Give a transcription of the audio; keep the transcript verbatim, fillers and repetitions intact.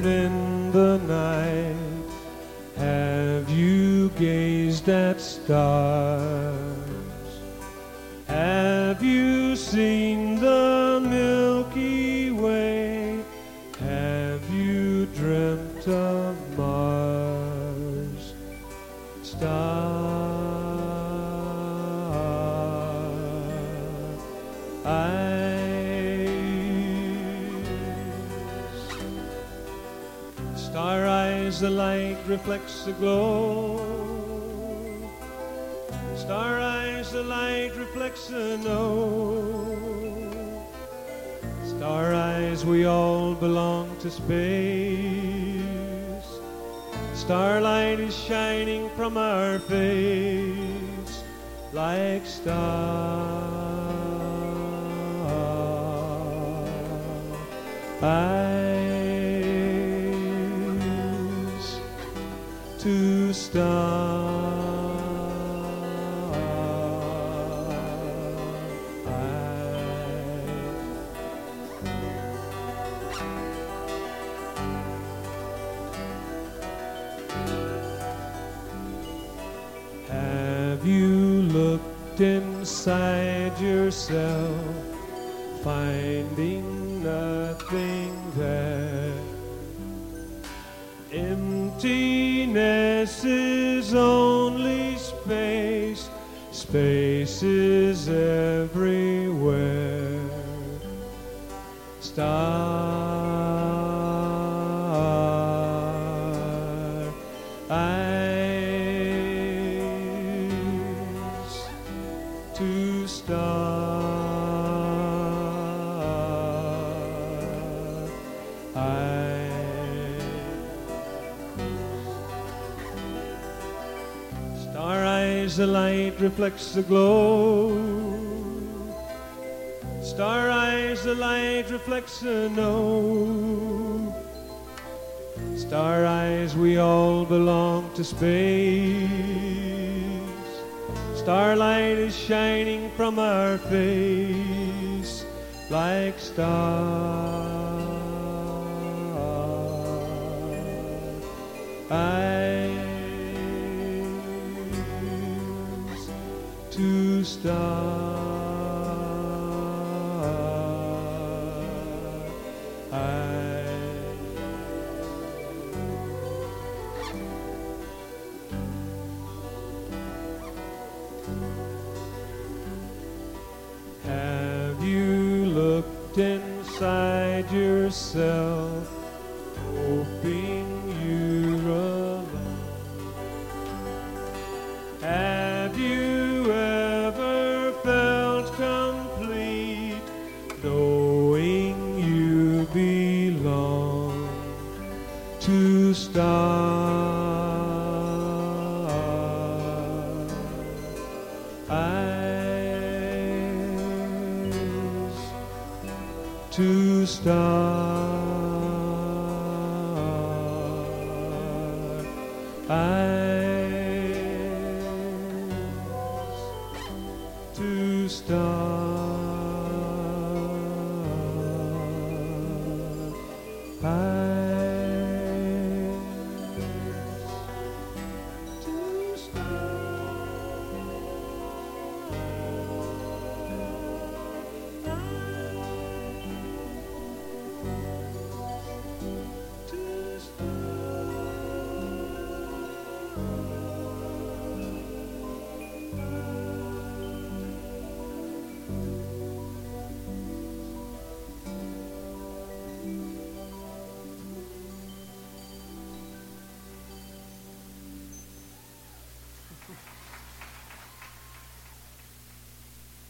whispered in the night? Have you gazed at stars? Have you seen the Milky Way? Have you dreamt of Mars? Star eyes, star eyes, the light reflects the glow. Star eyes, the light reflects the no. Star eyes, we all belong to space. Starlight is shining from our face like star eyes to star. Have you looked inside yourself, finding nothing there? Emptiness is only space, space is everywhere. Star eyes to star eyes. Star eyes, the light reflects the glow. Star eyes, the light reflects the no. Star eyes, we all belong to space. Starlight is shining from our face like star eyes to star eyes. Have you looked inside yourself, hoping you're alone? Have you ever felt complete, knowing you belong to star eyes to star eyes?